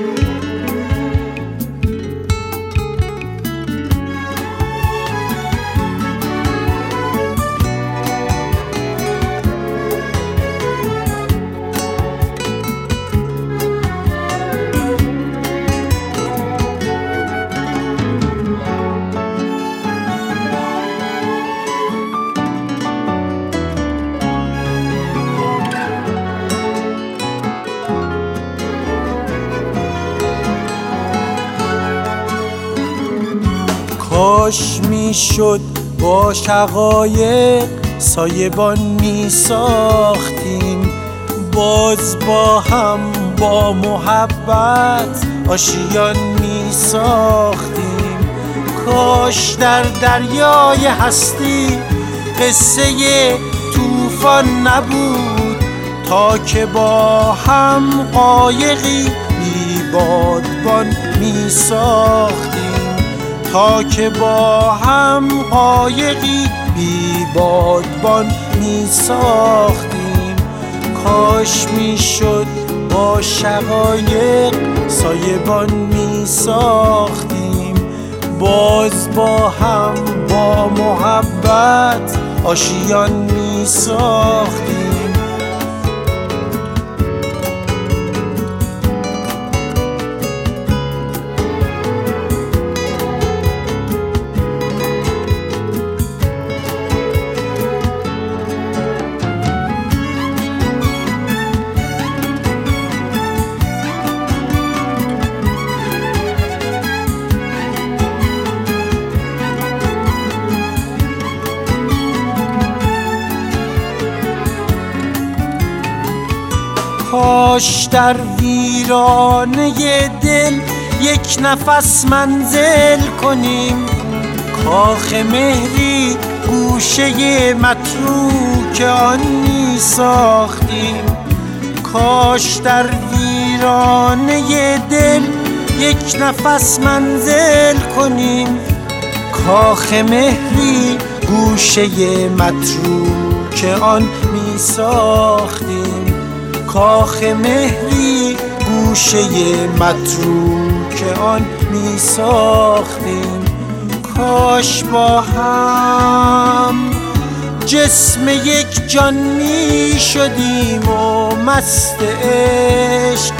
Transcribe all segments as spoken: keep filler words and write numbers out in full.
کاش میشد با شقایق سایبان می ساختیم، باز با هم با محبت آشیان می ساختیم. کاش در دریای هستی قصه طوفان نبود، تا که با هم قایقی بی بادبان می ساختیم، تا که با هم قایقی بی بادبان می ساختیم. کاش می شد با شقایق سایبان می ساختیم، باز با هم با محبت آشیان می ساختیم. کاش در ویرانه دل یک نفس منزل کنیم، کاخ مهری گوشه متروک آن می ساختیم. کاش در ویرانه دل یک نفس منزل کنیم، کاخ مهری گوشه متروک آن می ساختیم، کاخ مهری گوشه متروک آن می ساختیم. کاش با هم جسم یک جان می شدیم و مست عشق،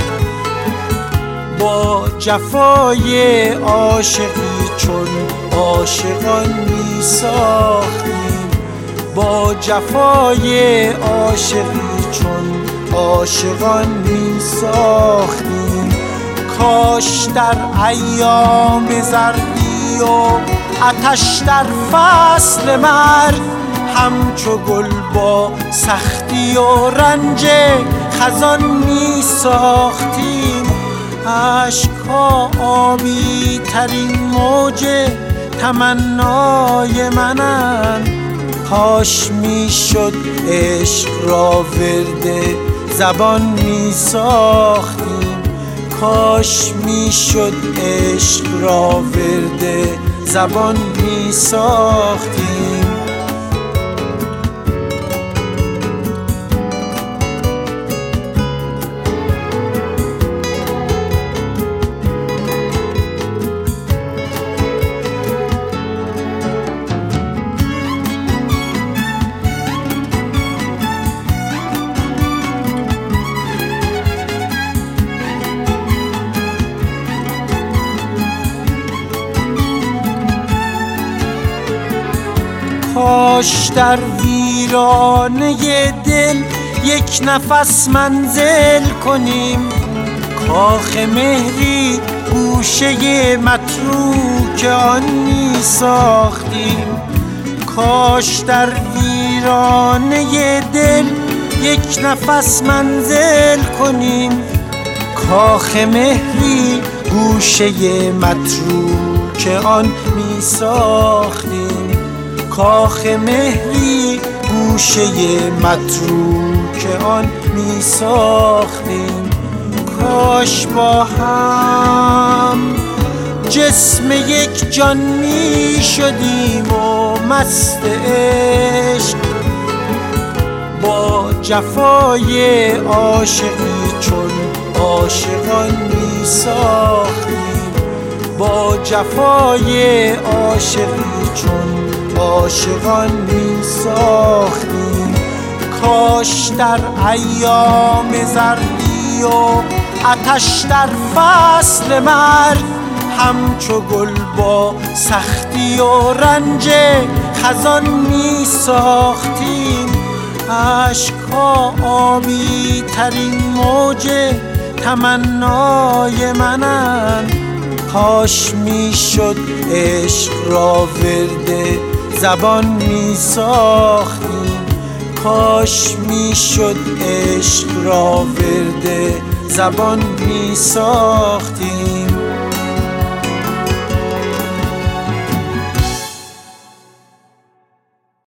با جفای عاشقی چون عاشقان می ساختیم، با جفای عاشقی چون عاشقان می ساختیم. کاش در ایام زردی و آتش در فصل مرگ همچو گل با سختی و رنج خزان می ساختیم. اشک‌ها آبی ترین موج تمنای منن، کاش می شد عشق را ورد زبان می ساختیم، کاش می شد عشق را ورد زبان می ساختیم. کاش در ویرانه دل یک نفس منزل کنیم، کاخ مهری گوشه متروک آن می ساختیم. کاش در ویرانه دل یک نفس منزل کنیم، کاخ مهری گوشه متروک آن می ساختیم، کاخ مهری گوشه متروک آن می ساختیم. کاش با هم جسم یک جان می شدیم و مست عشق، با جفای عاشقی چون عاشقان می می ساختیم، با جفای عاشقی چون عاشقان می ساختیم. کاش در ایام زردی و آتش در فصل مرگ همچو گل با سختی و رنج خزان می ساختیم. عشق‌ها آبی ترین موج تمنای منن، کاش می شد عشق را ورد زبان می ساختیم، کاش می شد عشق را ورد زبان می ساختیم.